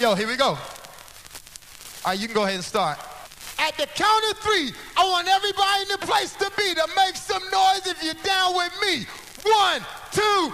Yo, here we go. All right, you can go ahead and start. At the count of 3, I want everybody in the place to be to make some noise if you're down with me. 1, 2,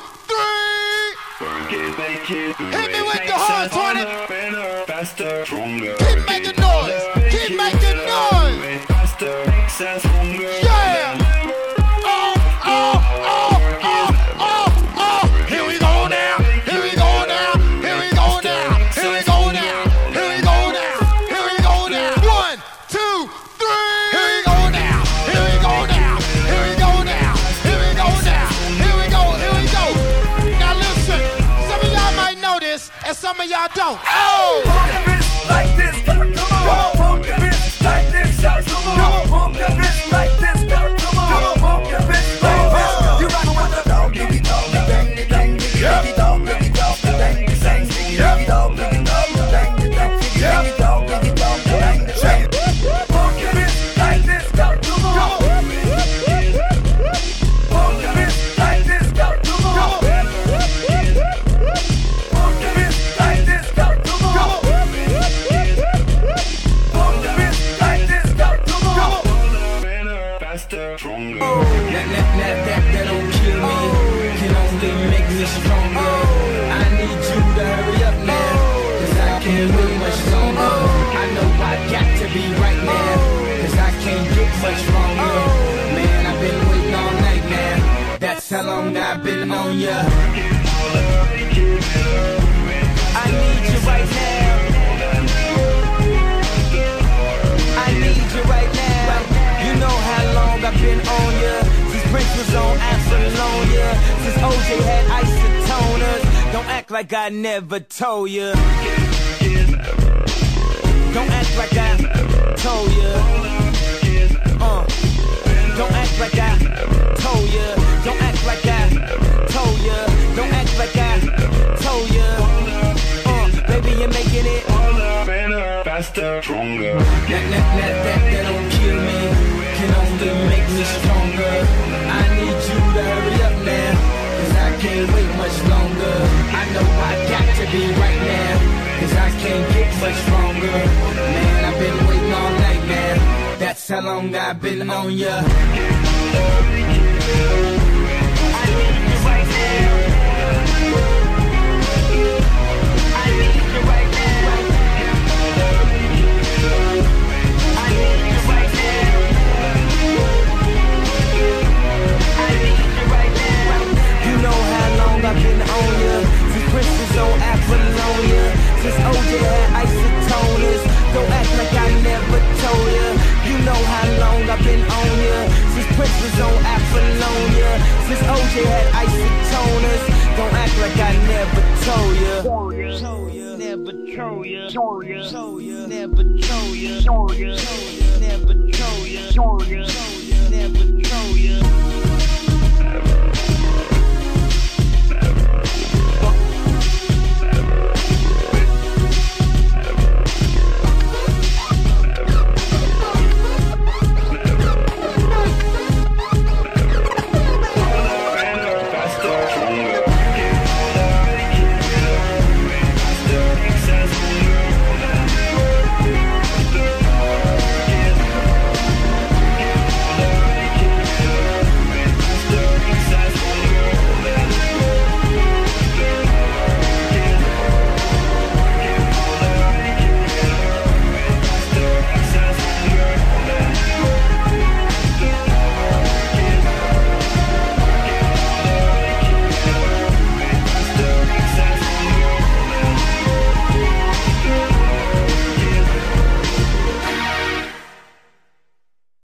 3. Hit me with the horns on it. Faster, stronger. Keep making noise. Keep making noise. Faster, stronger. Yeah. Oh, oh, oh, oh, oh, oh. Here we go now. Here we go now. Here we go now. Here we go now. Here we go now. Here we go now. 1, 2, 3. Here we go now. Here we go now. Here we go now. Here we go now. Here we go. Here we go. Now listen. Some of y'all might know this, and some of y'all don't. Oh! Pump the bitch like this. Come on. Pump the bitch like this. Come on. Pump the bitch like this. Come on. Pump the bitch like this. You rockin' with the dog, diggy dog, dang, dang, diggy dog, diggy dog, dang, dang, diggy dog, diggy dog, dang, dang, diggy dog, diggy dog, dang, dang. Pump the bitch like this. Come on. Pump the bitch like this. Come on. Pump the bitch like this. Come on. Pump the bitch like this. Come on. Faster, stronger. That don't kill me, can only make me stronger. I need you to hurry up now, cause I can't wait much longer. I know I got to be right now, cause I can't get much longer. Man, I've been waiting all night now, that's how long I've been on ya. I need you right now, I need you right now. You know how long I've been on ya, since Prince was on Apollonia, since OJ had isotoners. Don't act like I never told ya. Don't act like I told ya. Don't act like I told ya. Don't act like I told ya. Don't act like I told ya. Baby, you're making it better, faster, stronger. That don't kill me, can only make me stronger. I need you to hurry up now, cause I can't wait much longer. I know I got to be right now, cause I can't get much stronger. Man, I've been waiting all night now, that's how long I've been on ya. I need you right now, I need you right now, I need you right now, I need you right now. You know how long I've been on ya, since Prince was on Apollonia, since OJ had isotoners. Don't act like I never told ya. You know how long I've been on ya, since Prince was on Apollonia, since OJ had isotoners. Don't act like I never told ya. Never told ya. Never told ya. Never told ya. Never told ya.